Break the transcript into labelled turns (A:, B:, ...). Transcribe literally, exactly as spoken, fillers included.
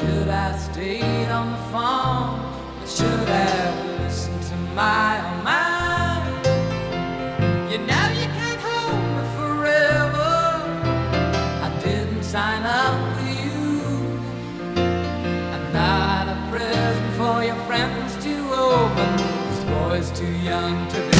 A: Should have stayed on the phone, I should have listened to my own mind. You know you can't hold me forever, I didn't sign up with you. I'm not a present for your friends to open, this boy's too young to